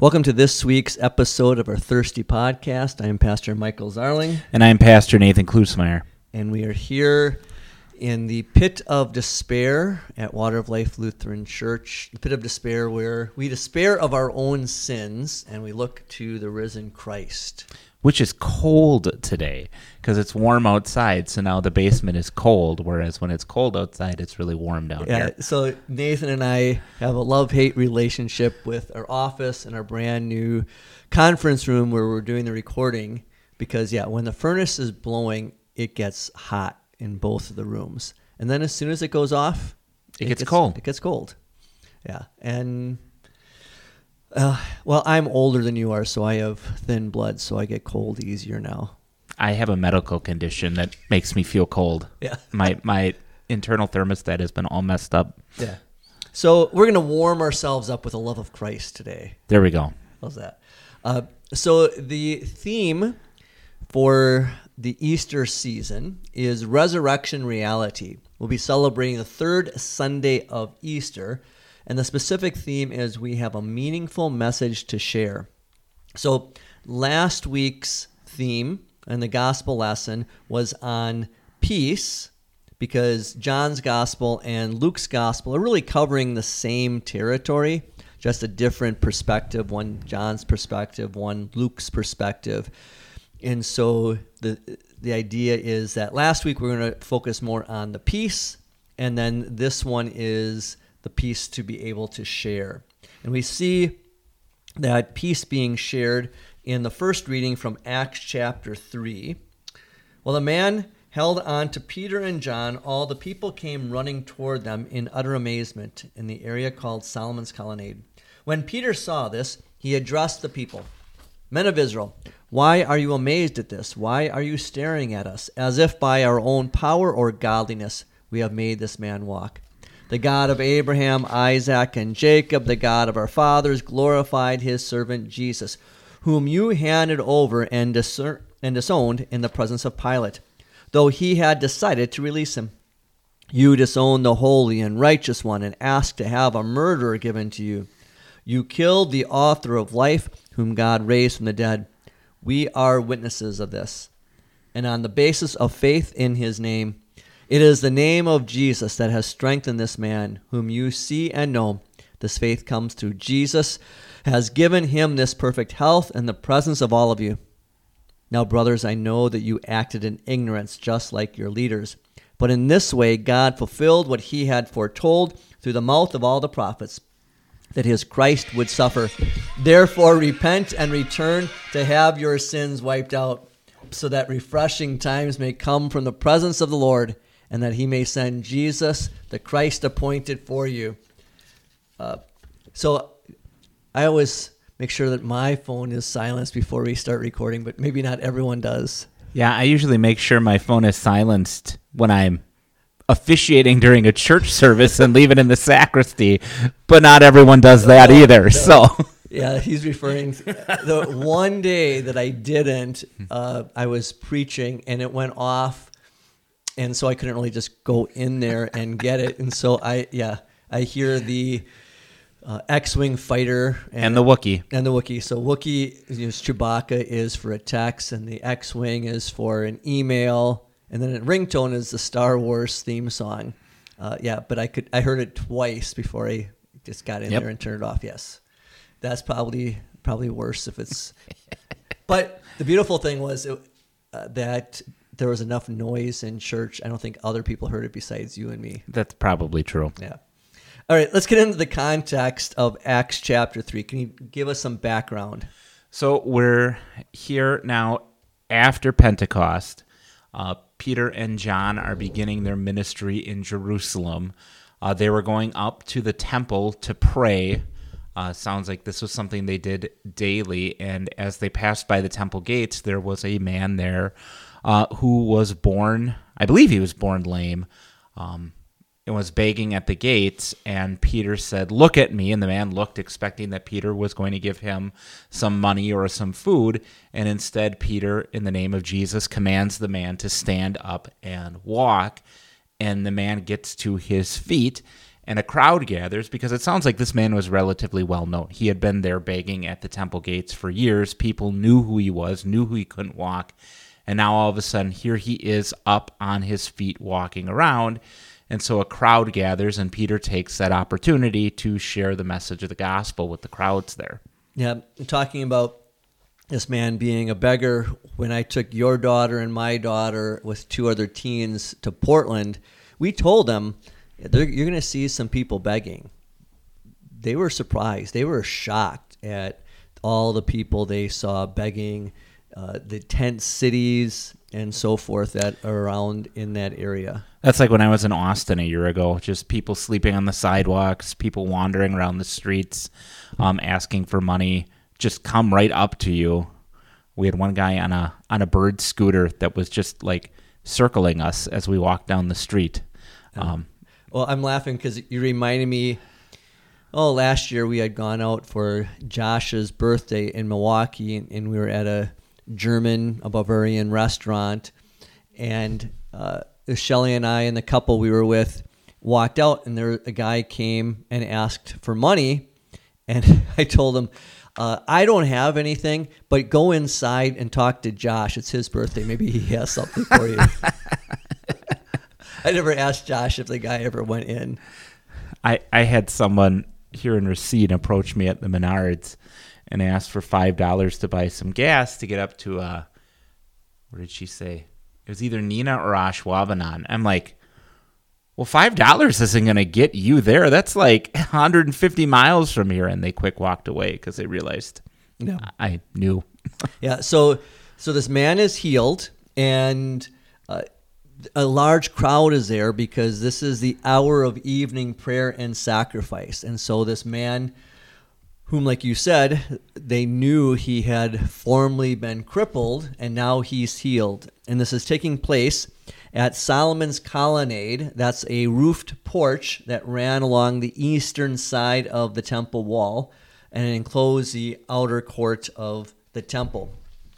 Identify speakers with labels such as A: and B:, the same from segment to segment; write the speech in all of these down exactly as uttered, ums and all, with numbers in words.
A: Welcome to this week's episode of our Thirsty Podcast. I am Pastor Michael Zarling.
B: And I'm Pastor Nathan Klusmeyer.
A: And we are here in the pit of despair at Water of Life Lutheran Church. The pit of despair where we despair of our own sins and we look to the risen Christ.
B: Which is cold today because it's warm outside, so now the basement is cold, whereas when it's cold outside, it's really warm down
A: yeah,
B: here.
A: So Nathan and I have a love-hate relationship with our office and our brand new conference room where we're doing the recording because, yeah, when the furnace is blowing, it gets hot in both of the rooms. And then as soon as it goes off,
B: it, it gets, gets cold.
A: It gets cold. Yeah, and... Uh, well, I'm older than you are, so I have thin blood, so I get cold easier now.
B: I have a medical condition that makes me feel cold.
A: Yeah.
B: my my internal thermostat has been all messed up.
A: Yeah. So we're going to warm ourselves up with the love of Christ today.
B: There we go.
A: How's that? Uh, so the theme for the Easter season is resurrection reality. We'll be celebrating the third Sunday of Easter. And the specific theme is we have a meaningful message to share. So last week's theme and the gospel lesson was on peace because John's gospel and Luke's gospel are really covering the same territory, just a different perspective, one John's perspective, one Luke's perspective. And so the the idea is that last week we're going to focus more on the peace, and then this one is the peace to be able to share. And we see that peace being shared in the first reading from Acts chapter three. While the man held on to Peter and John, all the people came running toward them in utter amazement in the area called Solomon's Colonnade. When Peter saw this, he addressed the people. Men of Israel, why are you amazed at this? Why are you staring at us as if by our own power or godliness we have made this man walk? The God of Abraham, Isaac, and Jacob, the God of our fathers, glorified his servant Jesus, whom you handed over and, discer- and disowned in the presence of Pilate, though he had decided to release him. You disowned the holy and righteous one and asked to have a murderer given to you. You killed the author of life, whom God raised from the dead. We are witnesses of this. And on the basis of faith in his name, it is the name of Jesus that has strengthened this man, whom you see and know. This faith comes through Jesus, has given him this perfect health in the presence of all of you. Now, brothers, I know that you acted in ignorance, just like your leaders. But in this way, God fulfilled what he had foretold through the mouth of all the prophets, that his Christ would suffer. Therefore, repent and return to have your sins wiped out, so that refreshing times may come from the presence of the Lord, and that he may send Jesus, the Christ appointed for you. Uh, so I always make sure that my phone is silenced before we start recording, but maybe not everyone does.
B: Yeah, I usually make sure my phone is silenced when I'm officiating during a church service and leave it in the sacristy, but not everyone does that no, either. No. So
A: yeah, he's referring to the one day that I didn't, uh, I was preaching and it went off. And so I couldn't really just go in there and get it. And so I, yeah, I hear the uh, X-Wing fighter. And,
B: and the Wookiee.
A: And the Wookiee. So Wookiee, you know, Chewbacca is for a text, and the X-Wing is for an email. And then a ringtone is the Star Wars theme song. Uh, yeah, but I could I heard it twice before I just got in yep. there and turned it off. Yes. That's probably probably worse if it's... But the beautiful thing was it, uh, that... there was enough noise in church. I don't think other people heard it besides you and me.
B: That's probably true.
A: Yeah. All right, let's get into the context of Acts chapter three. Can you give us some background?
B: So we're here now after Pentecost. Uh, Peter and John are beginning their ministry in Jerusalem. Uh, they were going up to the temple to pray. Uh, sounds like this was something they did daily. And as they passed by the temple gates, there was a man there Uh, who was born, I believe he was born lame, um, and was begging at the gates, and Peter said, "Look at me," and the man looked, expecting that Peter was going to give him some money or some food, and instead Peter, in the name of Jesus, commands the man to stand up and walk, and the man gets to his feet, and a crowd gathers, because it sounds like this man was relatively well known. He had been there begging at the temple gates for years. People knew who he was, knew who he couldn't walk. And now all of a sudden, here he is up on his feet walking around. And so a crowd gathers, and Peter takes that opportunity to share the message of the gospel with the crowds there.
A: Yeah, talking about this man being a beggar, when I took your daughter and my daughter with two other teens to Portland, we told them, you're going to see some people begging. They were surprised. They were shocked at all the people they saw begging, uh, the tent cities and so forth that are around in that area.
B: That's like when I was in Austin a year ago, just people sleeping on the sidewalks, people wandering around the streets, um, asking for money, just come right up to you. We had one guy on a on a bird scooter that was just like circling us as we walked down the street. Um,
A: well, I'm laughing because you reminded me, oh, last year we had gone out for Josh's birthday in Milwaukee, and, and we were at a German, a Bavarian restaurant, and uh, Shelly and I and the couple we were with walked out, and there a guy came and asked for money, and I told him, uh, I don't have anything, but go inside and talk to Josh. It's his birthday. Maybe he has something for you. I never asked Josh if the guy ever went in.
B: I, I had someone here in Racine approach me at the Menards and asked for five dollars to buy some gas to get up to, uh, what did she say? It was either Nina or Ashwaubenon. I'm like, well, five dollars isn't going to get you there. That's like one hundred fifty miles from here. And they quick walked away because they realized
A: no.
B: I knew.
A: Yeah, so so this man is healed, and uh, a large crowd is there because this is the hour of evening prayer and sacrifice. And so this man, whom, like you said, they knew he had formerly been crippled, and now he's healed. And this is taking place at Solomon's Colonnade. That's a roofed porch that ran along the eastern side of the temple wall and enclosed the outer court of the temple.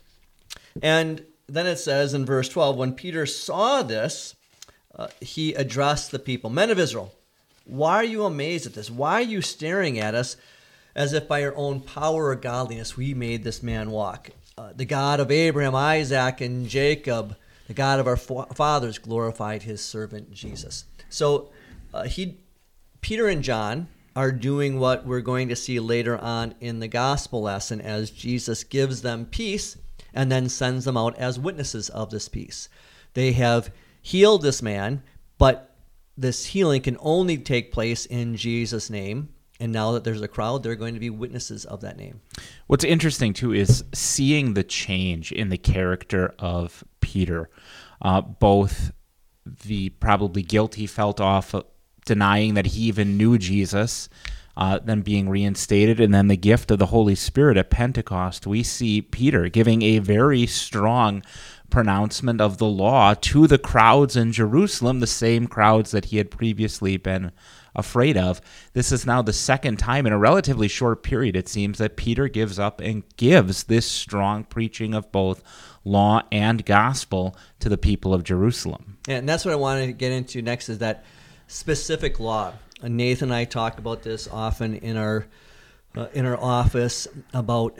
A: And then it says in verse twelve, when Peter saw this, uh, he addressed the people. Men of Israel, why are you amazed at this? Why are you staring at us as if by our own power or godliness we made this man walk? Uh, the God of Abraham, Isaac, and Jacob, the God of our fathers, glorified his servant Jesus. So uh, he, Peter and John are doing what we're going to see later on in the gospel lesson as Jesus gives them peace and then sends them out as witnesses of this peace. They have healed this man, but this healing can only take place in Jesus' name. And now that there's a crowd, they're going to be witnesses of that name.
B: What's interesting, too, is seeing the change in the character of Peter. Uh, both the probably guilt he felt off of denying that he even knew Jesus, uh, then being reinstated, and then the gift of the Holy Spirit at Pentecost. We see Peter giving a very strong pronouncement of the law to the crowds in Jerusalem, the same crowds that he had previously been afraid of. This is now the second time in a relatively short period, it seems, that Peter gives up and gives this strong preaching of both law and gospel to the people of Jerusalem.
A: And that's what I wanted to get into next, is that specific law. And Nathan and I talk about this often in our uh, in our office about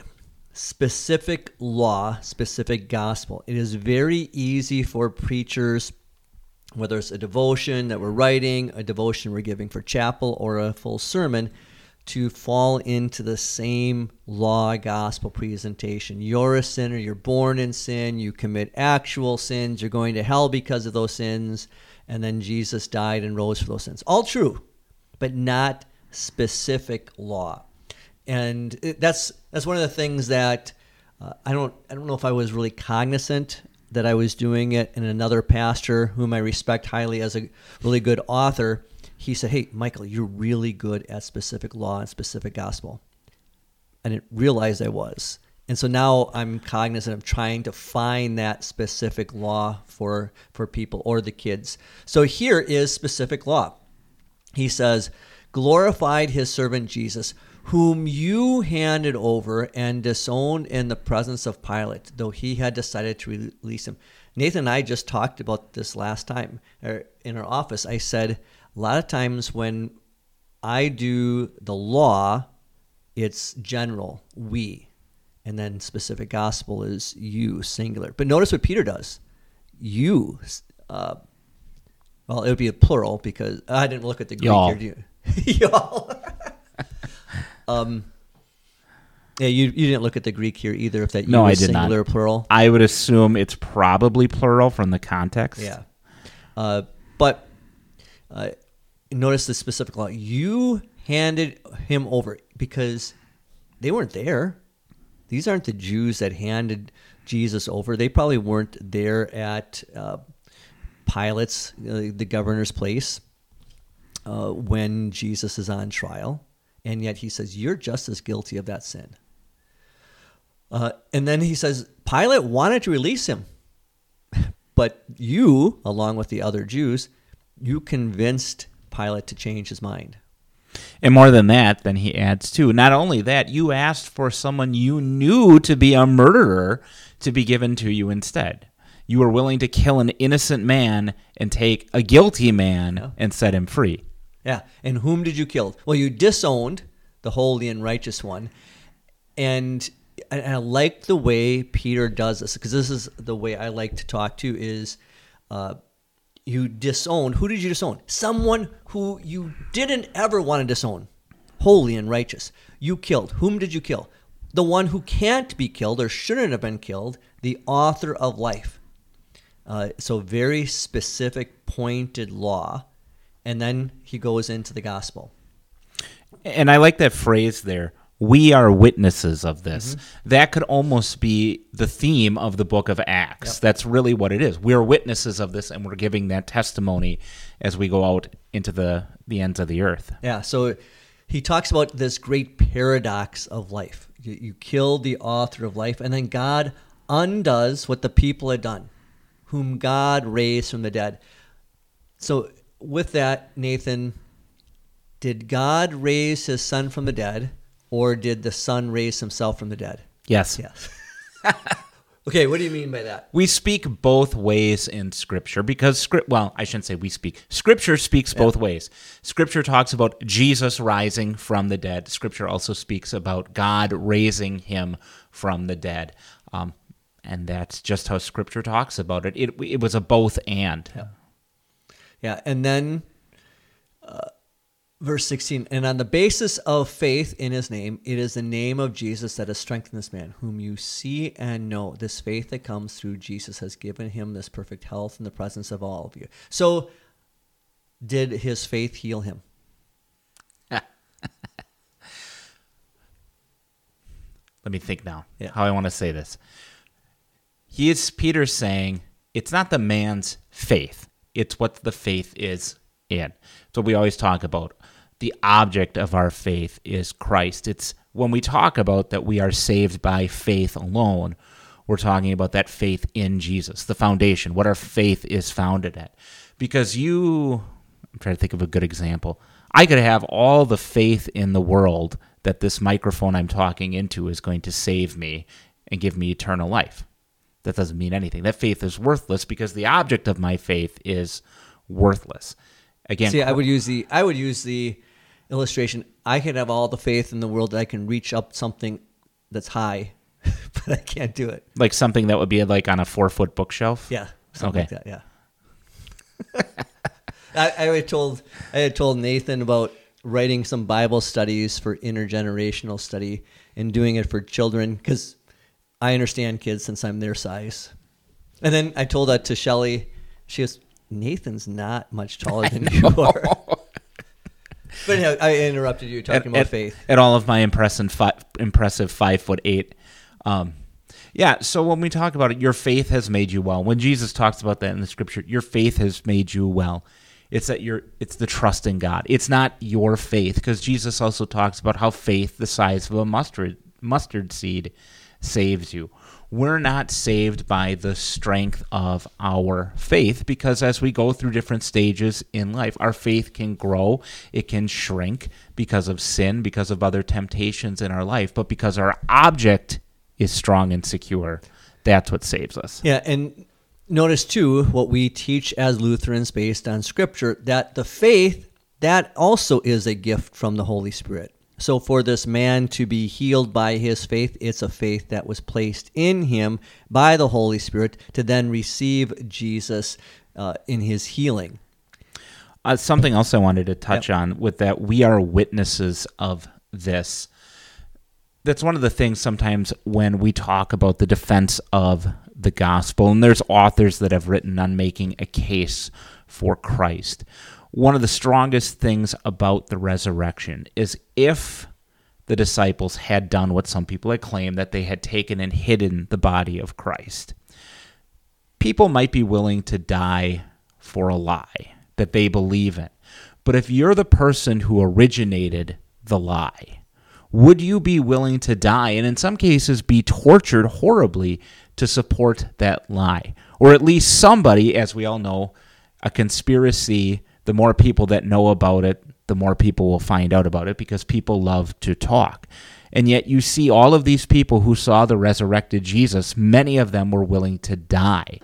A: specific law, specific gospel. It is very easy for preachers, whether it's a devotion that we're writing, a devotion we're giving for chapel, or a full sermon, to fall into the same law gospel presentation. You're a sinner, you're born in sin, you commit actual sins, you're going to hell because of those sins, and then Jesus died and rose for those sins. All true, but not specific law. And it, that's that's one of the things that uh, I don't I don't know if I was really cognizant that I was doing it. And another pastor, whom I respect highly as a really good author, he said, hey, Michael, you're really good at specific law and specific gospel. I didn't realize I was. And so now I'm cognizant of trying to find that specific law for, for people or the kids. So here is specific law. He says, glorified his servant Jesus, whom you handed over and disowned in the presence of Pilate, though he had decided to release him. Nathan and I just talked about this last time in our office. I said, a lot of times when I do the law, it's general, we. And then specific gospel is you, singular. But notice what Peter does. You, uh, well, it would be a plural because I didn't look at the Greek
B: Y'all.
A: here. Do you? Y'all. um, yeah, you you didn't look at the Greek here either. If that you
B: No, I
A: is
B: did not.
A: singular or plural.
B: I would assume it's probably plural from the context.
A: Yeah. Uh, but uh, notice the specific law. You handed him over because they weren't there. These aren't the Jews that handed Jesus over. They probably weren't there at uh, Pilate's, uh, the governor's place, uh, when Jesus is on trial. And yet he says, you're just as guilty of that sin. Uh, and then he says, Pilate wanted to release him. But you, along with the other Jews, you convinced Pilate to change his mind.
B: And more than that, then he adds too, not only that, you asked for someone you knew to be a murderer to be given to you instead. You were willing to kill an innocent man and take a guilty man
A: Yeah.
B: and set him free.
A: Yeah. And whom did you kill? Well, you disowned the holy and righteous one. And, and I like the way Peter does this, because this is the way I like to talk to is uh, you disowned. Who did you disown? Someone who you didn't ever want to disown. Holy and righteous. You killed. Whom did you kill? The one who can't be killed or shouldn't have been killed, the author of life. Uh, so very specific, pointed law. And then he goes into the gospel.
B: And I like that phrase there. We are witnesses of this. Mm-hmm. That could almost be the theme of the book of Acts. Yep. That's really what it is. We're witnesses of this, and we're giving that testimony as we go out into the, the ends of the earth.
A: Yeah, so he talks about this great paradox of life. You, you kill the author of life, and then God undoes what the people had done, whom God raised from the dead. So with that, Nathan, did God raise his son from the dead? Or did the Son raise himself from the dead?
B: Yes.
A: Yes. Okay, what do you mean by that?
B: We speak both ways in Scripture because, script. well, I shouldn't say we speak. Scripture speaks yeah. both ways. Scripture talks about Jesus rising from the dead. Scripture also speaks about God raising him from the dead. Um, and that's just how Scripture talks about it. It, it was a both and.
A: Yeah, yeah. And then... Uh, Verse sixteen, and on the basis of faith in his name, it is the name of Jesus that has strengthened this man, whom you see and know. This faith that comes through Jesus has given him this perfect health in the presence of all of you. So, did his faith heal him?
B: Let me think now
A: yeah.
B: how I want to say this. He is Peter saying, it's not the man's faith. It's what the faith is in. So we always talk about the object of our faith is Christ. It's when we talk about that we are saved by faith alone, we're talking about that faith in Jesus, the foundation, what our faith is founded at. Because you, I'm trying to think of a good example. I could have all the faith in the world that this microphone I'm talking into is going to save me and give me eternal life. That doesn't mean anything. That faith is worthless because the object of my faith is worthless. Again,
A: see, I would use the I would use the illustration. I can have all the faith in the world that I can reach up something that's high, but I can't do it.
B: Like something that would be like on a four foot bookshelf.
A: Yeah, something
B: okay.
A: like that. Yeah. I, I had told I had told Nathan about writing some Bible studies for intergenerational study and doing it for children because I understand kids since I'm their size. And then I told that to Shelley. She goes, Nathan's not much taller than you are. But anyhow, I interrupted you talking
B: at,
A: about
B: at,
A: faith.
B: At all of my impressive five, impressive five foot eight. Um, yeah, so when we talk about it, your faith has made you well. When Jesus talks about that in the Scripture, your faith has made you well. It's that you're. It's the trust in God. It's not your faith, because Jesus also talks about how faith the size of a mustard mustard seed saves you. We're not saved by the strength of our faith because as we go through different stages in life, our faith can grow, it can shrink because of sin, because of other temptations in our life, but because our object is strong and secure, that's what saves us.
A: Yeah, and notice too what we teach as Lutherans based on Scripture, that the faith that also is a gift from the Holy Spirit. So for this man to be healed by his faith, it's a faith that was placed in him by the Holy Spirit to then receive Jesus uh, in his healing.
B: Uh, something else I wanted to touch
A: Yep.
B: on with that, we are witnesses of this. That's one of the things sometimes when we talk about the defense of the gospel, and there's authors that have written on making a case for Christ. One of the strongest things about the resurrection is if the disciples had done what some people had claimed, that they had taken and hidden the body of Christ, people might be willing to die for a lie that they believe in. But if you're the person who originated the lie, would you be willing to die, and in some cases be tortured horribly, to support that lie? Or at least somebody, as we all know, a conspiracy, the more people that know about it, the more people will find out about it, because people love to talk. And yet you see all of these people who saw the resurrected Jesus, many of them were willing to die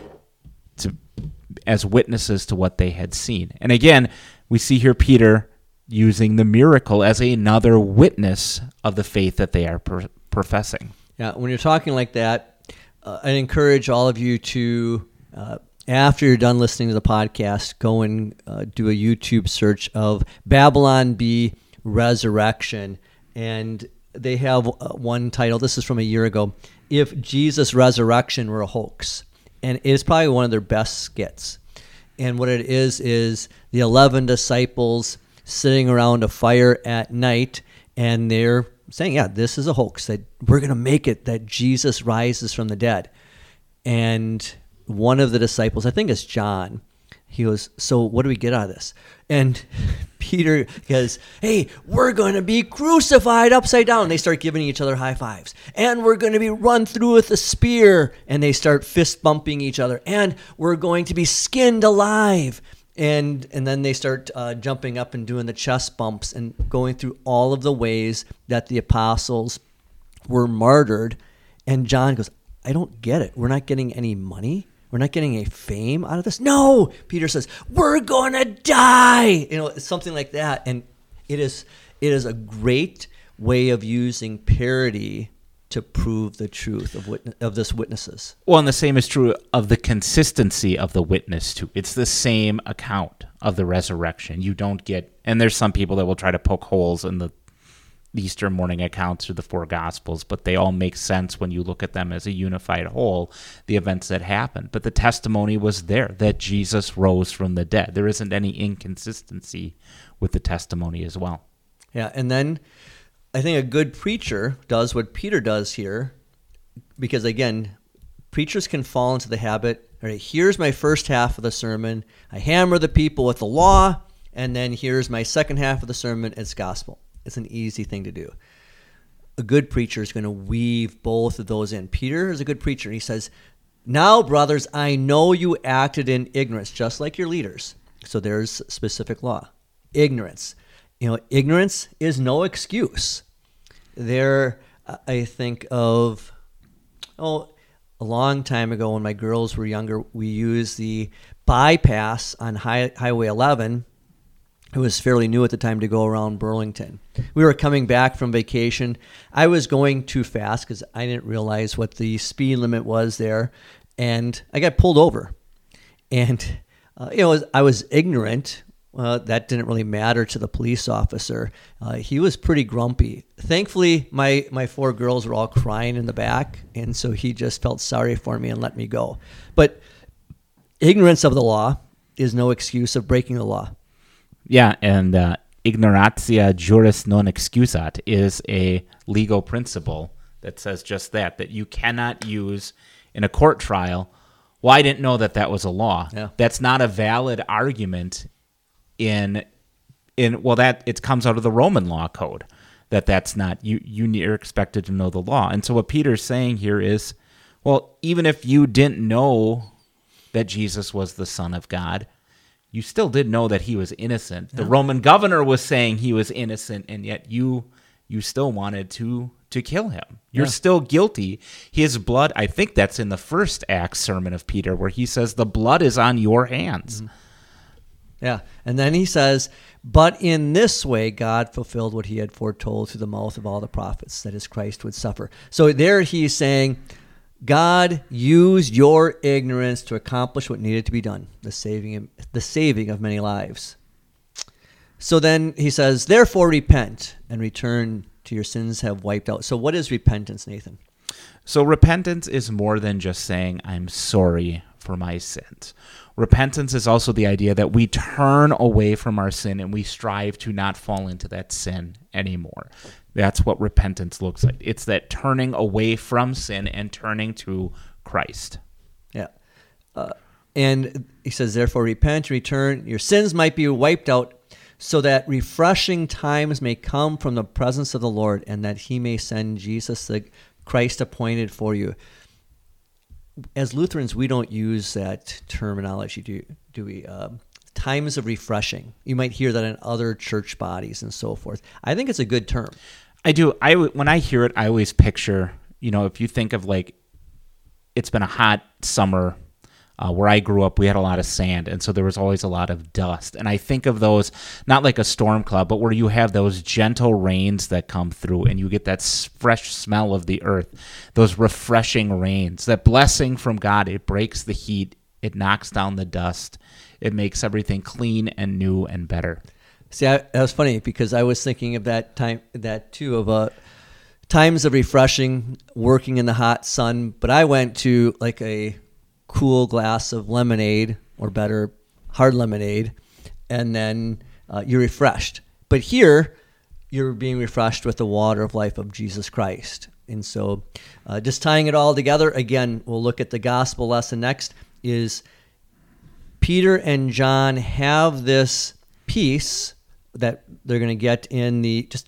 B: to, as witnesses to what they had seen. And again, we see here Peter using the miracle as another witness of the faith that they are per- professing.
A: Yeah, when you're talking like that, uh, I encourage all of you to, uh, after you're done listening to the podcast, go and uh, do a YouTube search of Babylon Bee Resurrection. And they have uh, one title, this is from a year ago, If Jesus' Resurrection Were a Hoax. And it's probably one of their best skits. And what it is, is the eleven disciples sitting around a fire at night, and they're saying, yeah, this is a hoax, that we're going to make it, that Jesus rises from the dead. And one of the disciples, I think it's John, he goes, so what do we get out of this? And Peter goes, hey, we're going to be crucified upside down. They start giving each other high fives. And we're going to be run through with a spear. And they start fist bumping each other. And we're going to be skinned alive. And and then they start uh, jumping up and doing the chest bumps and going through all of the ways that the apostles were martyred. And John goes, I don't get it. We're not getting any money. We're not getting a fame out of this. No, Peter says, we're going to die. You know, it's something like that. And it is it is a great way of using parody to prove the truth of witness, of this witnesses.
B: Well, and the same is true of the consistency of the witness, too. It's the same account of the resurrection. You don't get, and there's some people that will try to poke holes in the Easter morning accounts or the four Gospels, but they all make sense when you look at them as a unified whole, the events that happened. But the testimony was there, that Jesus rose from the dead. There isn't any inconsistency with the testimony as well.
A: Yeah, and then I think a good preacher does what Peter does here, because again, preachers can fall into the habit, all right, here's my first half of the sermon, I hammer the people with the law, and then here's my second half of the sermon, it's gospel. It's an easy thing to do. A good preacher is going to weave both of those in. Peter is a good preacher, and he says, now, brothers, I know you acted in ignorance, just like your leaders. So there's specific law. Ignorance. You know, ignorance is no excuse. There, I think of, oh, a long time ago when my girls were younger, we used the bypass on high, Highway eleven. It was fairly new at the time to go around Burlington. We were coming back from vacation. I was going too fast because I didn't realize what the speed limit was there, and I got pulled over. And uh, you know, I was ignorant. Uh, that didn't really matter to the police officer. Uh, he was pretty grumpy. Thankfully, my, my four girls were all crying in the back, and so he just felt sorry for me and let me go. But ignorance of the law is no excuse of breaking the law.
B: Yeah, and uh, ignorantia juris non excusat is a legal principle that says just that, that you cannot use in a court trial, well, I didn't know that that was a law.
A: Yeah.
B: That's not a valid argument in, in well, that it comes out of the Roman law code, that that's not, you, you're expected to know the law. And so what Peter's saying here is, well, even if you didn't know that Jesus was the Son of God, you still did know that he was innocent. The
A: Yeah.
B: Roman governor was saying he was innocent, and yet you you still wanted to to kill him. You're
A: Yeah.
B: still guilty. His blood, I think that's in the first Acts sermon of Peter, where he says, the blood is on your hands.
A: Mm-hmm. Yeah. And then he says, but in this way, God fulfilled what he had foretold through the mouth of all the prophets, that is, Christ would suffer. So there he's saying, God used your ignorance to accomplish what needed to be done, the saving, the saving of many lives. So then he says, therefore repent and return to your sins have wiped out. So what is repentance, Nathan?
B: So repentance is more than just saying, I'm sorry for my sins. Repentance is also the idea that we turn away from our sin and we strive to not fall into that sin anymore. That's what repentance looks like. It's that turning away from sin and turning to Christ.
A: Yeah. Uh, and he says, therefore repent, return, your sins might be wiped out, so that refreshing times may come from the presence of the Lord, and that he may send Jesus, the Christ appointed for you. As Lutherans, we don't use that terminology, do, do we? Uh, times of refreshing. You might hear that in other church bodies and so forth. I think it's a good term.
B: I do. I when I hear it, I always picture, you know, if you think of like, it's been a hot summer. Uh, where I grew up, we had a lot of sand, and so there was always a lot of dust. And I think of those, not like a storm cloud, but where you have those gentle rains that come through, and you get that s- fresh smell of the earth, those refreshing rains, that blessing from God. It breaks the heat. It knocks down the dust. It makes everything clean and new and better.
A: See, I, that was funny because I was thinking of that time, that too, of uh, times of refreshing, working in the hot sun. But I went to like a cool glass of lemonade, or better, hard lemonade, and then uh, you're refreshed. But here, you're being refreshed with the water of life of Jesus Christ. And so uh, just tying it all together, again, we'll look at the gospel lesson next, is Peter and John have this peace that they're going to get in the, just,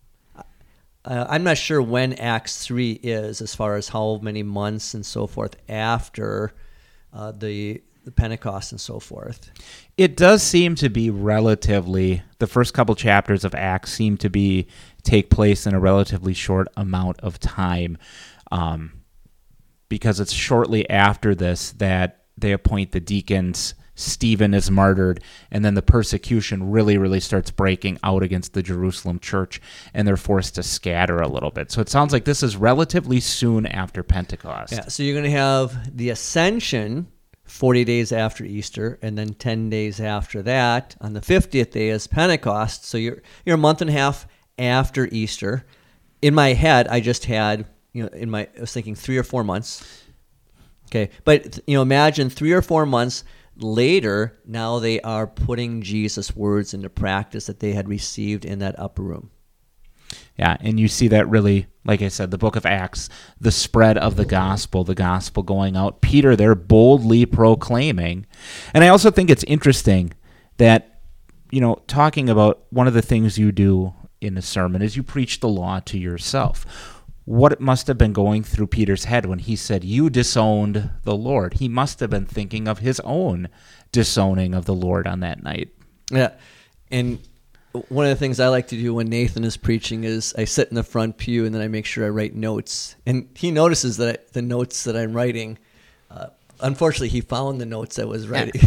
A: uh, I'm not sure when Acts three is, as far as how many months and so forth after Uh, the, the Pentecost and so forth.
B: It does seem to be relatively, the first couple chapters of Acts seem to be take place in a relatively short amount of time, um, because it's shortly after this that they appoint the deacons. Stephen is martyred, and then the persecution really, really starts breaking out against the Jerusalem church, and they're forced to scatter a little bit. So it sounds like this is relatively soon after Pentecost.
A: Yeah, so you're going to have the Ascension forty days after Easter, and then ten days after that, on the fiftieth day, is Pentecost. So you're you're a month and a half after Easter. In my head, I just had, you know, in my, I was thinking three or four months. Okay, but, you know, imagine three or four months later, now they are putting Jesus' words into practice that they had received in that upper room.
B: Yeah, and you see that really, like I said, the book of Acts, the spread of the gospel, the gospel going out. Peter there boldly proclaiming. And I also think it's interesting that, you know, talking about one of the things you do in a sermon is you preach the law to yourself. What must have been going through Peter's head when he said, you disowned the Lord? He must have been thinking of his own disowning of the Lord on that night.
A: Yeah, and one of the things I like to do when Nathan is preaching is I sit in the front pew and then I make sure I write notes. And he notices that I, the notes that I'm writing, uh, unfortunately, he found the notes I was writing.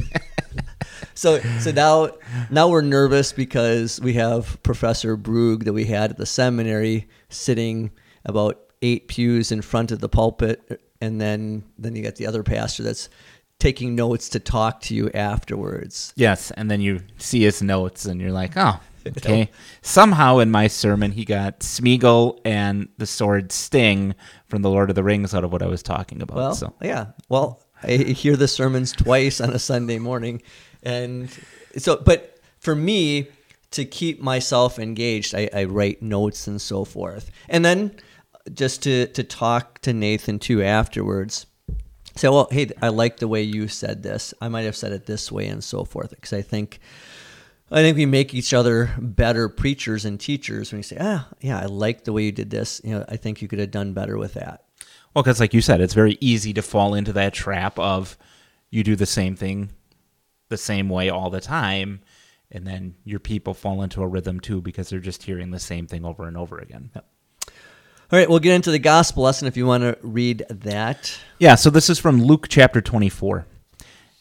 A: so so now now we're nervous because we have Professor Brug that we had at the seminary sitting about eight pews in front of the pulpit, and then then you got the other pastor that's taking notes to talk to you afterwards.
B: Yes, and then you see his notes and you're like, oh, okay. Somehow in my sermon he got Smeagol and the sword Sting from the Lord of the Rings out of what I was talking about.
A: Well,
B: so.
A: yeah. Well, I hear the sermons twice on a Sunday morning. And so, but for me, to keep myself engaged, I, I write notes and so forth. And then just to, to talk to Nathan too afterwards. Say, well, hey, I like the way you said this. I might have said it this way and so forth. Because I think, I think we make each other better preachers and teachers when you say, ah, yeah, I like the way you did this. You know, I think you could have done better with that.
B: Well, because like you said, it's very easy to fall into that trap of you do the same thing the same way all the time, and then your people fall into a rhythm too because they're just hearing the same thing over and over again.
A: Yep. All right, we'll get into the gospel lesson if you want to read that.
B: Yeah, so this is from Luke chapter twenty-four.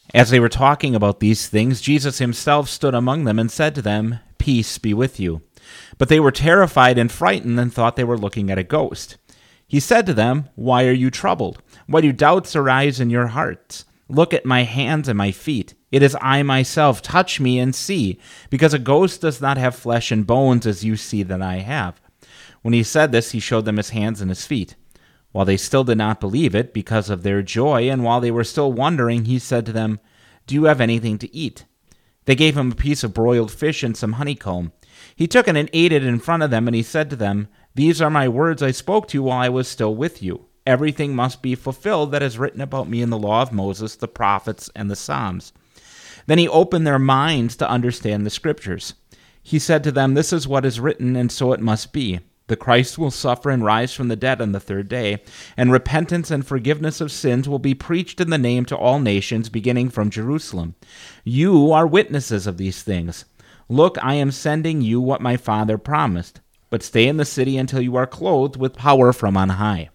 B: As they were talking about these things, Jesus himself stood among them and said to them, "Peace be with you." But they were terrified and frightened and thought they were looking at a ghost. He said to them, "Why are you troubled? Why do doubts arise in your hearts? Look at my hands and my feet. It is I myself. Touch me and see, because a ghost does not have flesh and bones as you see that I have." When he said this, he showed them his hands and his feet. While they still did not believe it because of their joy, and while they were still wondering, he said to them, "Do you have anything to eat?" They gave him a piece of broiled fish and some honeycomb. He took it and ate it in front of them, and he said to them, "These are my words I spoke to you while I was still with you. Everything must be fulfilled that is written about me in the law of Moses, the prophets, and the Psalms." Then he opened their minds to understand the Scriptures. He said to them, "This is what is written, and so it must be. The Christ will suffer and rise from the dead on the third day, and repentance and forgiveness of sins will be preached in the name to all nations, beginning from Jerusalem. You are witnesses of these things. Look, I am sending you what my Father promised, but stay in the city until you are clothed with power from on high."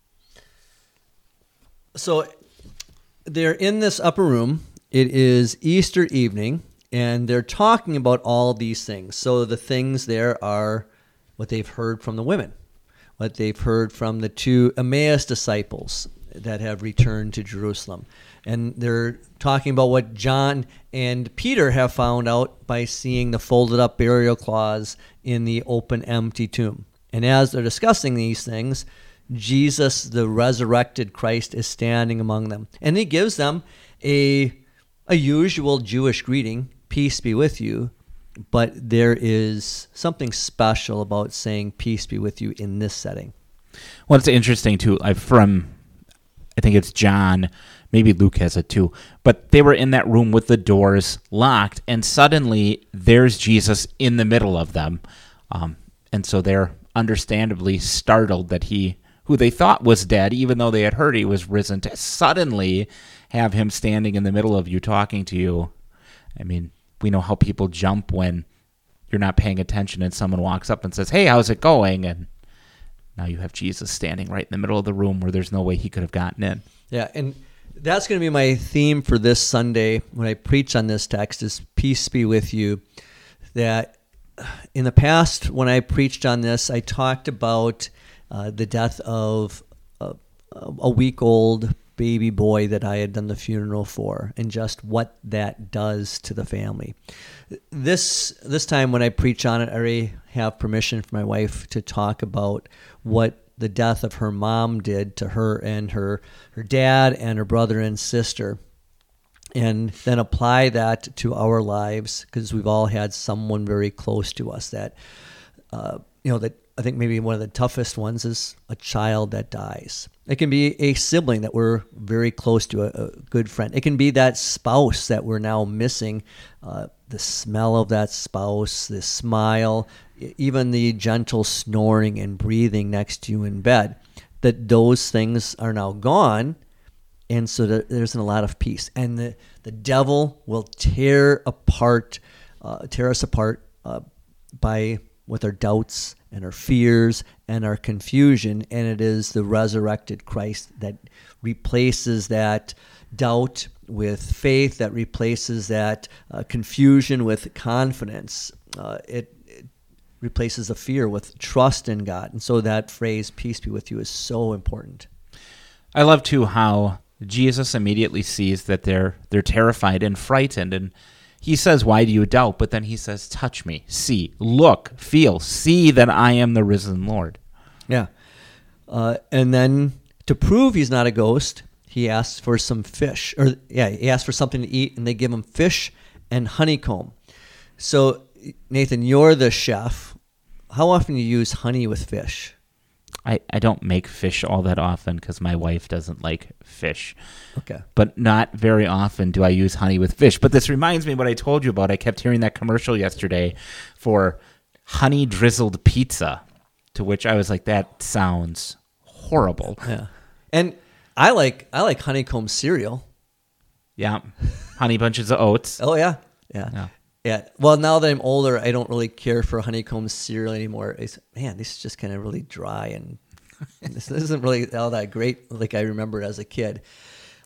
A: So they're in this upper room. It is Easter evening, and they're talking about all these things. So the things there are what they've heard from the women, what they've heard from the two Emmaus disciples that have returned to Jerusalem. And they're talking about what John and Peter have found out by seeing the folded up burial cloths in the open, empty tomb. And as they're discussing these things, Jesus, the resurrected Christ, is standing among them. And he gives them a, a usual Jewish greeting, "Peace be with you." But there is something special about saying "peace be with you" in this setting.
B: Well, it's interesting, too. I, from, I think it's John, maybe Luke has it, too. But they were in that room with the doors locked, and suddenly there's Jesus in the middle of them. Um, and so they're understandably startled that he, who they thought was dead, even though they had heard he was risen, to suddenly have him standing in the middle of you talking to you. I mean, we know how people jump when you're not paying attention and someone walks up and says, "Hey, how's it going?" And now you have Jesus standing right in the middle of the room where there's no way he could have gotten in.
A: Yeah, and that's going to be my theme for this Sunday when I preach on this text is "Peace be with you." That in the past, when I preached on this, I talked about uh, the death of a, a week-old baby boy that I had done the funeral for, and just what that does to the family. This this time when I preach on it, I already have permission from my wife to talk about what the death of her mom did to her and her, her dad and her brother and sister, and then apply that to our lives, because we've all had someone very close to us that, uh, you know, that I think maybe one of the toughest ones is a child that dies. It can be a sibling that we're very close to, a, a good friend. It can be that spouse that we're now missing, uh, the smell of that spouse, the smile, even the gentle snoring and breathing next to you in bed, that those things are now gone, and so that there's a lot of peace. And the, the devil will tear apart, uh, tear us apart uh, by with our doubts and our fears and our confusion, and it is the resurrected Christ that replaces that doubt with faith, that replaces that uh, confusion with confidence. Uh, it, it replaces the fear with trust in God. And so that phrase, "peace be with you," is so important.
B: I love, too, how Jesus immediately sees that they're they're terrified and frightened, and he says, "Why do you doubt?" But then he says, "Touch me, see, look, feel, see that I am the risen Lord."
A: Yeah. Uh, and then to prove he's not a ghost, he asks for some fish. Or yeah, he asks for something to eat, and they give him fish and honeycomb. So, Nathan, you're the chef. How often do you use honey with fish?
B: I, I don't make fish all that often because my wife doesn't like fish.
A: Okay.
B: But not very often do I use honey with fish. But this reminds me of what I told you about. I kept hearing that commercial yesterday for honey drizzled pizza, to which I was like, that sounds horrible.
A: Yeah. And I like I like honeycomb cereal.
B: Yeah. Honey bunches of oats.
A: Oh, yeah. Yeah.
B: Yeah.
A: Yeah. Well, now that I'm older, I don't really care for honeycomb cereal anymore. It's, man, this is just kind of really dry, and this isn't really all that great like I remember as a kid.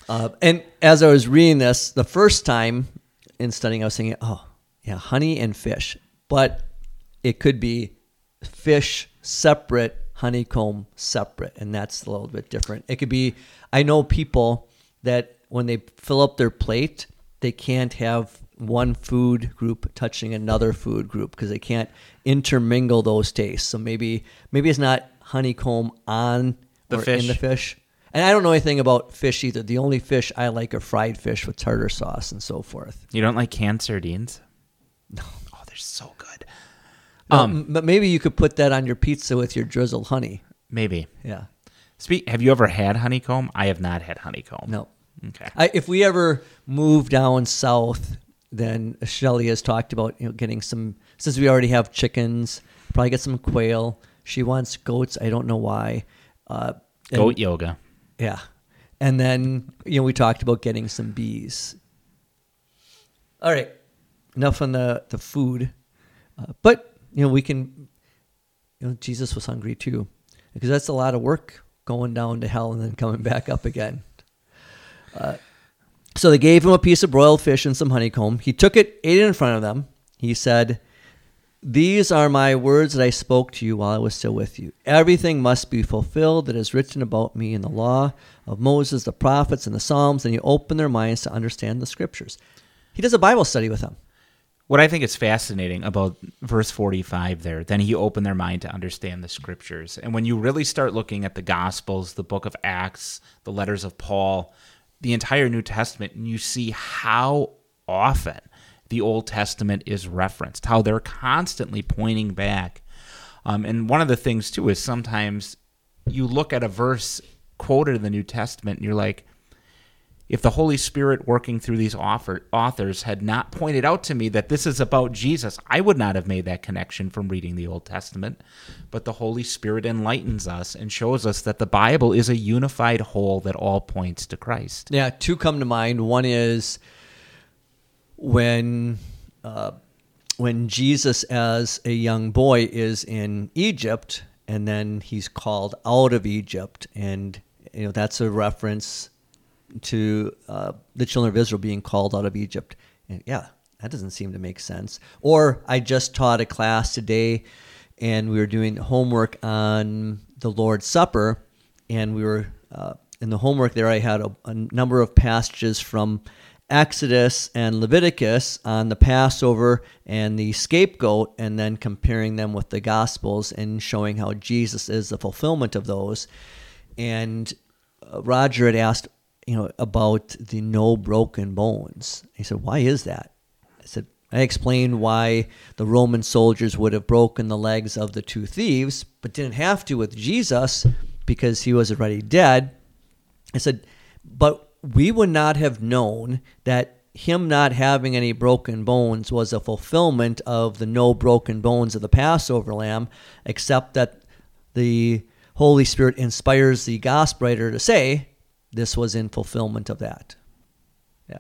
A: Uh, and as I was reading this, the first time in studying, I was thinking, oh, yeah, honey and fish. But it could be fish separate, honeycomb separate, and that's a little bit different. It could be, I know people that when they fill up their plate, they can't have one food group touching another food group because they can't intermingle those tastes. So maybe maybe it's not honeycomb on
B: The
A: or
B: fish.
A: in the fish. And I don't know anything about fish either. The only fish I like are fried fish with tartar sauce and so forth.
B: You don't like canned sardines?
A: No.
B: Oh, they're so good.
A: No,
B: Um,
A: m- but maybe you could put that on your pizza with your drizzled honey.
B: Maybe.
A: Yeah.
B: Speak. Have you ever had honeycomb? I have not had honeycomb.
A: No.
B: Okay.
A: I, if we ever move down south, then Shelley has talked about you know getting some. Since we already have chickens, probably get some quail. She wants goats. I don't know why. Uh, and-
B: Goat yoga.
A: Yeah, and then you know we talked about getting some bees. All right, enough on the the food, uh, but you know we can. You know Jesus was hungry too, because that's a lot of work going down to hell and then coming back up again. Uh, so they gave him a piece of broiled fish and some honeycomb. He took it, ate it in front of them. He said, "These are my words that I spoke to you while I was still with you. Everything must be fulfilled that is written about me in the law of Moses, the prophets, and the Psalms." And he opened their minds to understand the scriptures. He does a Bible study with them.
B: What I think is fascinating about verse forty-five there, then he opened their mind to understand the scriptures. And when you really start looking at the Gospels, the book of Acts, the letters of Paul, the entire New Testament, and you see how often the Old Testament is referenced, how they're constantly pointing back. Um, and one of the things, too, is sometimes you look at a verse quoted in the New Testament and you're like, if the Holy Spirit working through these author, authors had not pointed out to me that this is about Jesus, I would not have made that connection from reading the Old Testament. But the Holy Spirit enlightens us and shows us that the Bible is a unified whole that all points to Christ.
A: Yeah, two come to mind. One is when uh, when Jesus, as a young boy, is in Egypt, and then he's called out of Egypt, and you know that's a reference to uh, the children of Israel being called out of Egypt. And yeah, that doesn't seem to make sense. Or I just taught a class today, and we were doing homework on the Lord's Supper, and we were uh, in the homework there. I had a, a number of passages from Exodus and Leviticus on the Passover and the scapegoat, and then comparing them with the Gospels and showing how Jesus is the fulfillment of those. And uh, Roger had asked, you know, about the no broken bones. He said, "Why is that?" I said, I explained why the Roman soldiers would have broken the legs of the two thieves, but didn't have to with Jesus because he was already dead. I said, but we would not have known that him not having any broken bones was a fulfillment of the no broken bones of the Passover lamb, except that the Holy Spirit inspires the gospel writer to say, this was in fulfillment of that. Yeah.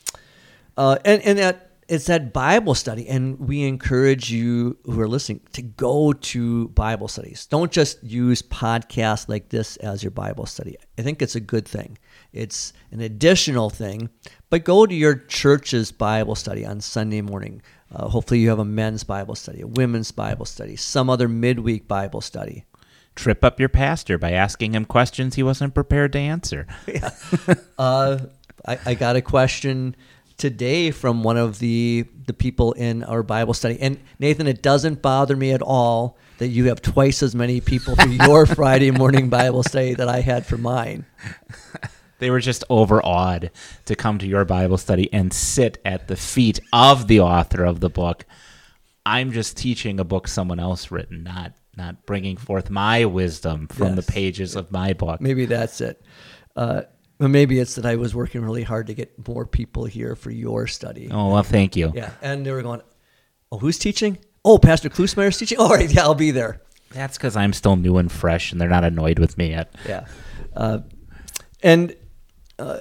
A: Uh, and, and that it's that Bible study. And we encourage you who are listening to go to Bible studies. Don't just use podcasts like this as your Bible study. I think it's a good thing. It's an additional thing. But go to your church's Bible study on Sunday morning. Uh, hopefully you have a men's Bible study, a women's Bible study, some other midweek Bible study.
B: Trip up your pastor by asking him questions he wasn't prepared to answer.
A: Yeah. uh, I, I got a question today from one of the the people in our Bible study. And Nathan, it doesn't bother me at all that you have twice as many people for your Friday morning Bible study that I had for mine.
B: They were just overawed to come to your Bible study and sit at the feet of the author of the book. I'm just teaching a book someone else written, not not bringing forth my wisdom from
A: Yes.
B: the pages of my book.
A: Maybe that's it. Uh, or maybe it's that I was working really hard to get more people here for your study.
B: Oh, well, thank you.
A: Yeah, and they were going, oh, who's teaching? Oh, Pastor Klusmeyer's teaching? All right, yeah, I'll be there.
B: That's because I'm still new and fresh, and they're not annoyed with me yet.
A: Yeah. Uh, and uh,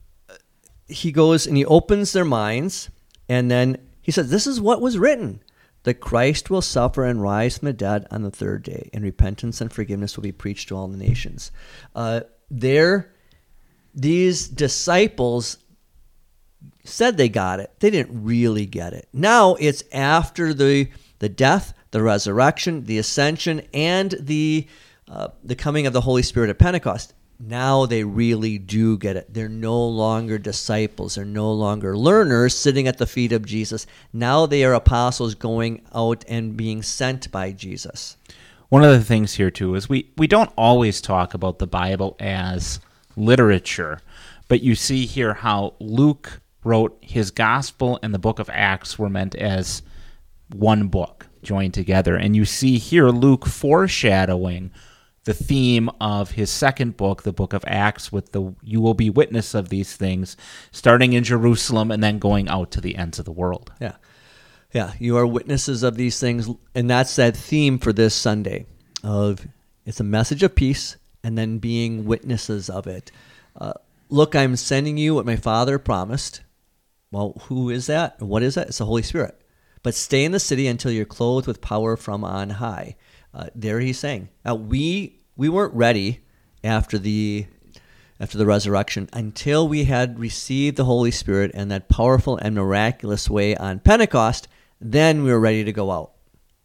A: he goes and he opens their minds, and then he says, this is what was written. That Christ will suffer and rise from the dead on the third day, and repentance and forgiveness will be preached to all the nations. Uh, there, these disciples said they got it. They didn't really get it. Now it's after the the death, the resurrection, the ascension, and the uh, the coming of the Holy Spirit at Pentecost. Now they really do get it. They're no longer disciples. They're no longer learners sitting at the feet of Jesus. Now they are apostles going out and being sent by Jesus.
B: One of the things here, too, is we, we don't always talk about the Bible as literature, but you see here how Luke wrote his gospel and the book of Acts were meant as one book joined together. And you see here Luke foreshadowing the theme of his second book, the book of Acts, with the you will be witness of these things, starting in Jerusalem and then going out to the ends of the world.
A: Yeah. Yeah, you are witnesses of these things, and that's that theme for this Sunday. Of it's a message of peace, and then being witnesses of it. Uh, look, I'm sending you what my Father promised. Well, who is that? What is that? It's the Holy Spirit. But stay in the city until you're clothed with power from on high. Uh, there he's saying, uh, we we weren't ready after the after the resurrection until we had received the Holy Spirit in that powerful and miraculous way on Pentecost. Then we were ready to go out.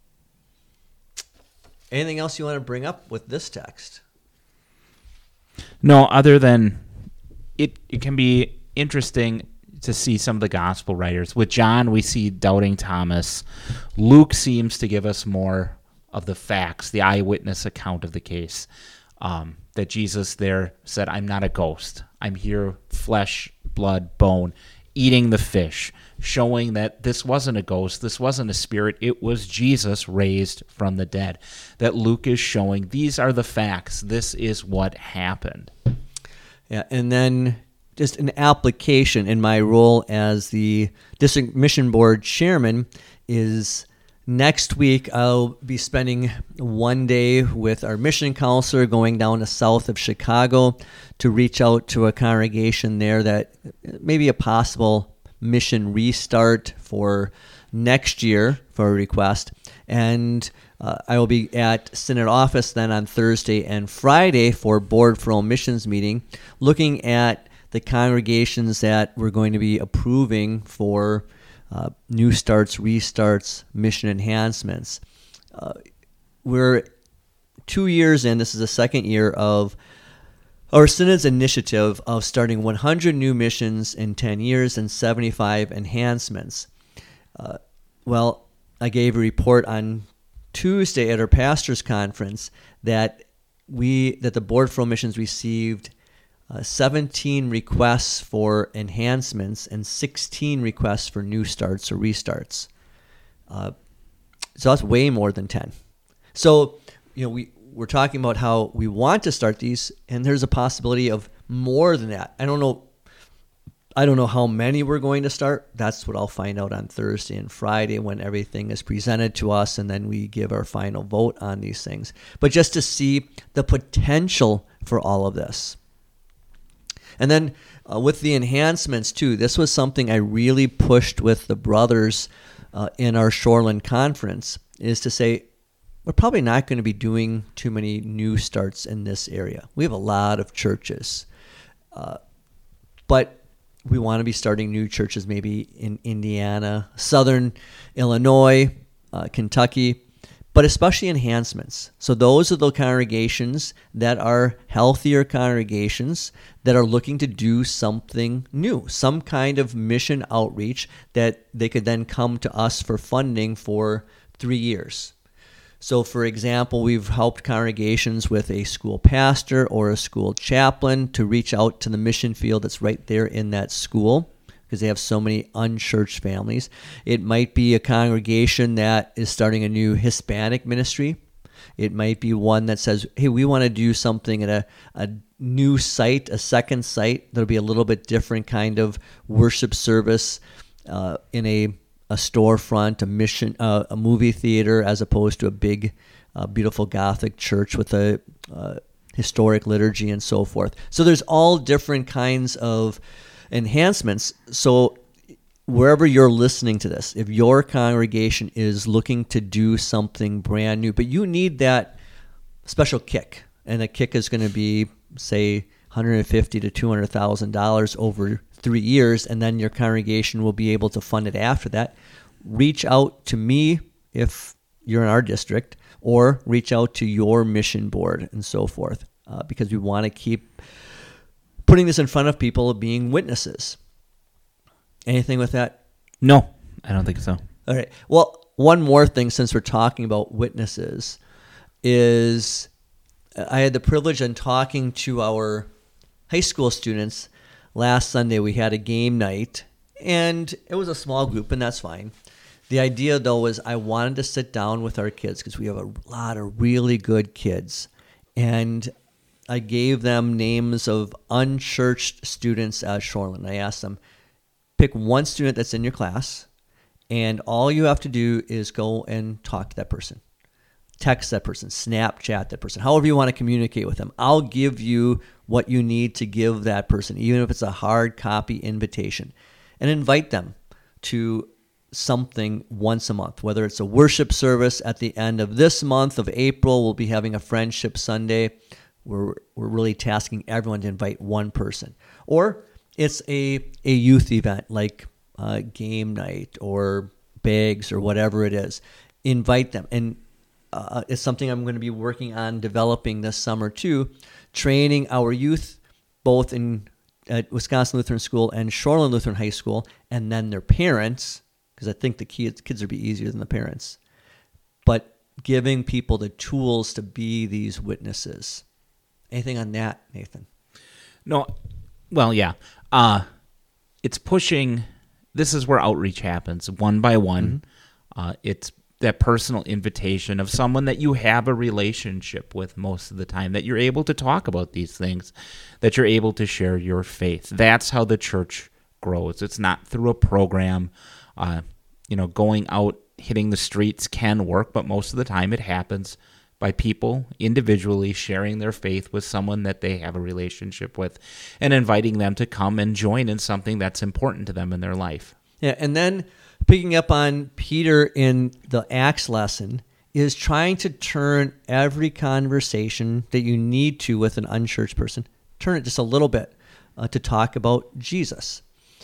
A: Anything else you want to bring up with this text?
B: No, other than it, it can be interesting to see some of the gospel writers. With John, we see doubting Thomas. Luke seems to give us more of the facts, the eyewitness account of the case, um, that Jesus there said, I'm not a ghost. I'm here, flesh, blood, bone, eating the fish, showing that this wasn't a ghost, this wasn't a spirit, it was Jesus raised from the dead. That Luke is showing these are the facts, this is what happened.
A: Yeah, and then just an application in my role as the District Mission Board Chairman is next week I'll be spending one day with our mission counselor going down to south of Chicago to reach out to a congregation there that maybe a possible mission restart for next year for a request. And uh, I will be at Synod office then on Thursday and Friday for Board for All Missions meeting, looking at the congregations that we're going to be approving for uh, new starts, restarts, mission enhancements. Uh, we're two years in. This is the second year of our Synod's initiative of starting one hundred new missions in ten years and seventy-five enhancements. Uh, well, I gave a report on Tuesday at our pastors' conference that we that the Board for All Missions received uh, seventeen requests for enhancements and sixteen requests for new starts or restarts. Uh, so that's way more than ten. So, you know, we, we're talking about how we want to start these, and there's a possibility of more than that. I don't know I don't know how many we're going to start. That's what I'll find out on Thursday and Friday when everything is presented to us, and then we give our final vote on these things. But just to see the potential for all of this. And then uh, with the enhancements, too, this was something I really pushed with the brothers uh, in our Shoreland conference, is to say, we're probably not going to be doing too many new starts in this area. We have a lot of churches. Uh, but we want to be starting new churches maybe in Indiana, southern Illinois, uh, Kentucky, but especially enhancements. So those are the congregations that are healthier congregations that are looking to do something new, some kind of mission outreach that they could then come to us for funding for three years. So, for example, we've helped congregations with a school pastor or a school chaplain to reach out to the mission field that's right there in that school because they have so many unchurched families. It might be a congregation that is starting a new Hispanic ministry. It might be one that says, hey, we want to do something at a, a new site, a second site. There'll be a little bit different kind of worship service uh, in a a storefront, a mission, uh, a movie theater, as opposed to a big, uh, beautiful Gothic church with a uh, historic liturgy and so forth. So there's all different kinds of enhancements. So wherever you're listening to this, if your congregation is looking to do something brand new, but you need that special kick, and the kick is going to be, say, one hundred fifty to two hundred thousand dollars over three years, and then your congregation will be able to fund it after that. Reach out to me if you're in our district, or reach out to your mission board and so forth, uh, because we want to keep putting this in front of people, being witnesses. Anything with that?
B: No, I don't think so.
A: All right. Well, one more thing, since we're talking about witnesses, is I had the privilege in talking to our high school students last Sunday. We had a game night, and it was a small group, and that's fine. The idea, though, was I wanted to sit down with our kids because we have a lot of really good kids, and I gave them names of unchurched students at Shoreland. I asked them, pick one student that's in your class, and all you have to do is go and talk to that person. Text that person, Snapchat that person, however you want to communicate with them. I'll give you what you need to give that person, even if it's a hard copy invitation, and invite them to something once a month, whether it's a worship service at the end of this month of April. We'll be having a Friendship Sunday. We're, we're really tasking everyone to invite one person. Or it's a, a youth event like uh, game night or bags or whatever it is. Invite them. And uh, it's something I'm going to be working on developing this summer too, training our youth both in at Wisconsin Lutheran School and Shoreland Lutheran High School, and then their parents, because I think the kids, kids will be easier than the parents, but giving people the tools to be these witnesses. Anything on that, Nathan?
B: No, well, yeah. Uh, it's pushing, this is where outreach happens, one by one. Mm-hmm. Uh, it's that personal invitation of someone that you have a relationship with most of the time, that you're able to talk about these things, that you're able to share your faith. That's how the church grows. It's not through a program. Uh, you know, going out, hitting the streets can work, but most of the time it happens by people individually sharing their faith with someone that they have a relationship with and inviting them to come and join in something that's important to them in their life.
A: Yeah, and then picking up on Peter in the Acts lesson is trying to turn every conversation that you need to with an unchurched person, turn it just a little bit uh, to talk about Jesus.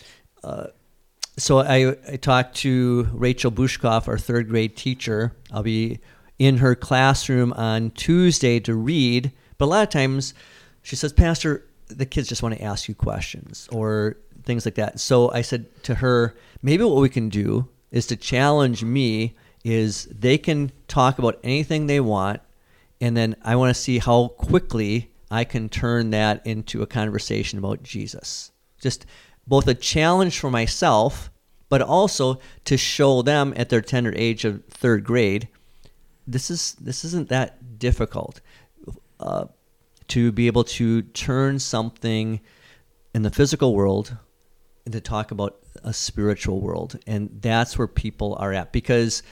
A: Uh, so I, I talked to Rachel Bushkoff, our third grade teacher. I'll be in her classroom on Tuesday to read, but a lot of times she says, Pastor, the kids just want to ask you questions or things like that. So I said to her, maybe what we can do is to challenge me is they can talk about anything they want, and then I want to see how quickly I can turn that into a conversation about Jesus. Just both a challenge for myself, but also to show them at their tender age of third grade, this is this isn't that difficult uh, to be able to turn something in the physical world and to talk about a spiritual world. And that's where people are at, because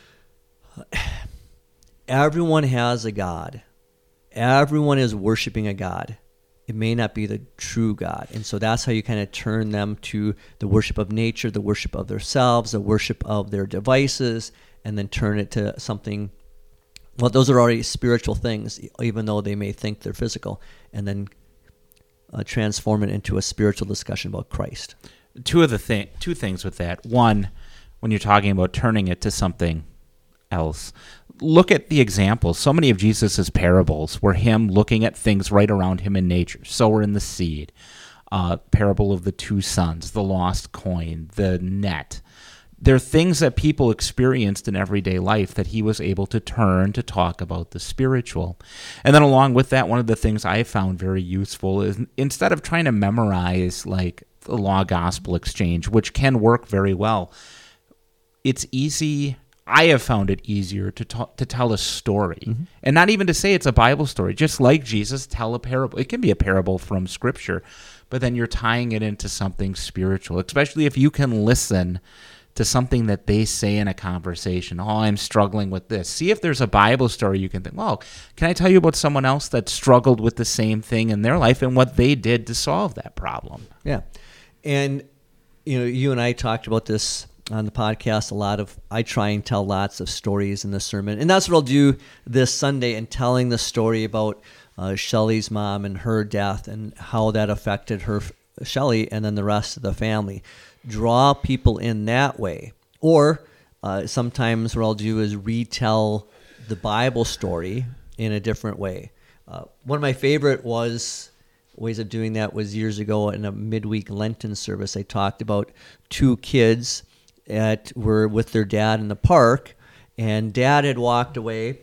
A: everyone has a God. Everyone is worshiping a God. It may not be the true God. And so that's how you kind of turn them to the worship of nature, the worship of themselves, the worship of their devices, and then turn it to something. Well, those are already spiritual things, even though they may think they're physical, and then uh, transform it into a spiritual discussion about Christ.
B: Two of the thing, two things with that. One, when you're talking about turning it to something else, look at the examples. So many of Jesus's parables were him looking at things right around him in nature. Sower in the seed, uh, parable of the two sons, the lost coin, the net. They're things that people experienced in everyday life that he was able to turn to talk about the spiritual. And then along with that, one of the things I found very useful is instead of trying to memorize like the law gospel exchange, which can work very well, it's easy. I have found it easier to talk, to tell a story, mm-hmm. and not even to say it's a Bible story. Just like Jesus, tell a parable. It can be a parable from Scripture, but then you're tying it into something spiritual, especially if you can listen to something that they say in a conversation. Oh, I'm struggling with this. See if there's a Bible story you can think, well, can I tell you about someone else that struggled with the same thing in their life and what they did to solve that problem?
A: Yeah. And, you know, you and I talked about this on the podcast a lot of, I try and tell lots of stories in the sermon. And that's what I'll do this Sunday in telling the story about uh, Shelley's mom and her death and how that affected her, Shelley, and then the rest of the family. Draw people in that way. Or uh, sometimes what I'll do is retell the Bible story in a different way. Uh, one of my favorite was ways of doing that was years ago in a midweek Lenten service. I talked about two kids that were with their dad in the park, and dad had walked away,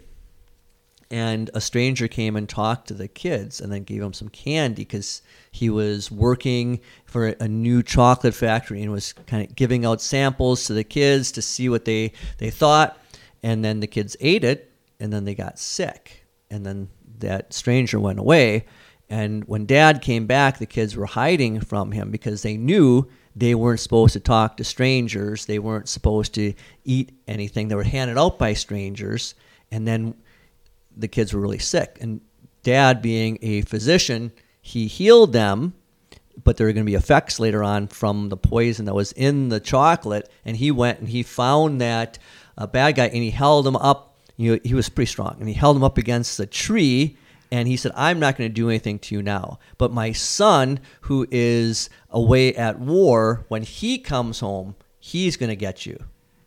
A: and a stranger came and talked to the kids and then gave them some candy because he was working for a new chocolate factory and was kind of giving out samples to the kids to see what they, they thought. And then the kids ate it, and then they got sick. And then that stranger went away. And when dad came back, the kids were hiding from him because they knew they weren't supposed to talk to strangers. They weren't supposed to eat anything that were handed out by strangers. And then the kids were really sick. And dad, being a physician, he healed them, but there were going to be effects later on from the poison that was in the chocolate. And he went and he found that uh, bad guy, and he held him up. You know, he was pretty strong. And he held him up against a tree. And he said, I'm not going to do anything to you now. But my son, who is away at war, when he comes home, he's going to get you.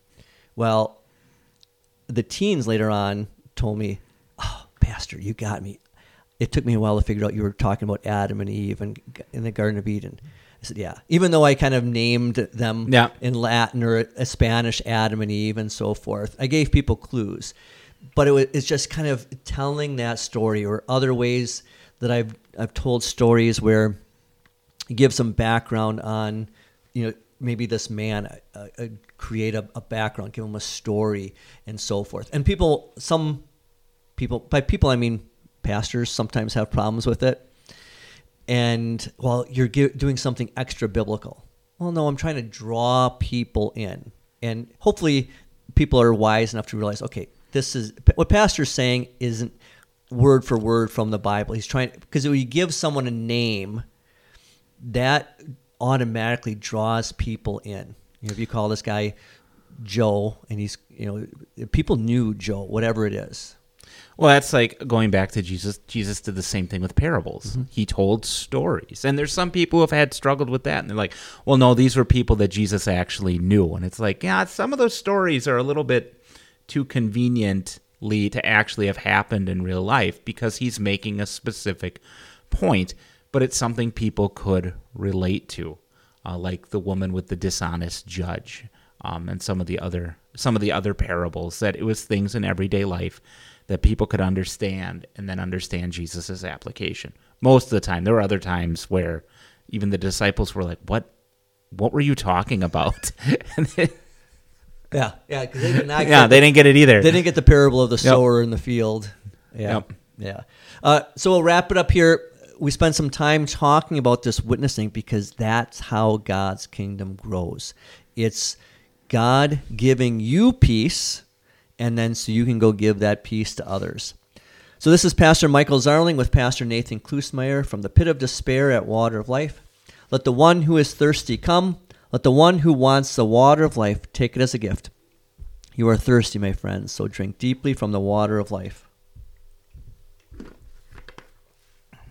A: Well, the teens later on told me, oh, Pastor, you got me. It took me a while to figure out you were talking about Adam and Eve and in the Garden of Eden. I said, yeah. Even though I kind of named them
B: yeah.
A: in Latin or a Spanish, Adam and Eve and so forth, I gave people clues. But it was, it's just kind of telling that story, or other ways that I've I've told stories where you give some background on, you know, maybe this man, uh, uh, create a, a background, give him a story and so forth. And people, some people, by people I mean pastors, sometimes have problems with it. And, well, you're gi- doing something extra biblical. Well, no, I'm trying to draw people in. And hopefully people are wise enough to realize, okay, this is what pastor's saying isn't word for word from the Bible. He's trying, because when you give someone a name, that automatically draws people in. You know, if you call this guy Joe, and he's, you know, people knew Joe, whatever it is.
B: Well, that's like going back to Jesus. Jesus did the same thing with parables. Mm-hmm. He told stories. And there's some people who have had struggled with that. And they're like, well, no, these were people that Jesus actually knew. And it's like, yeah, some of those stories are a little bit too conveniently to actually have happened in real life because he's making a specific point. But it's something people could relate to, uh, like the woman with the dishonest judge, um, and some of the other some of the other parables, that it was things in everyday life that people could understand and then understand Jesus's application. Most of the time. There were other times where even the disciples were like, what what were you talking about? and they,
A: yeah, yeah, because they did not
B: yeah, they
A: the,
B: didn't get it either.
A: They didn't get the parable of the sower yep. in the field. Yeah, yep. yeah. Uh, so we'll wrap it up here. We spent some time talking about this witnessing because that's how God's kingdom grows. It's God giving you peace, and then so you can go give that peace to others. So this is Pastor Michael Zarling with Pastor Nathan Klusmeyer from the Pit of Despair at Water of Life. Let the one who is thirsty come. Let the one who wants the water of life take it as a gift. You are thirsty, my friends, so drink deeply from the water of life.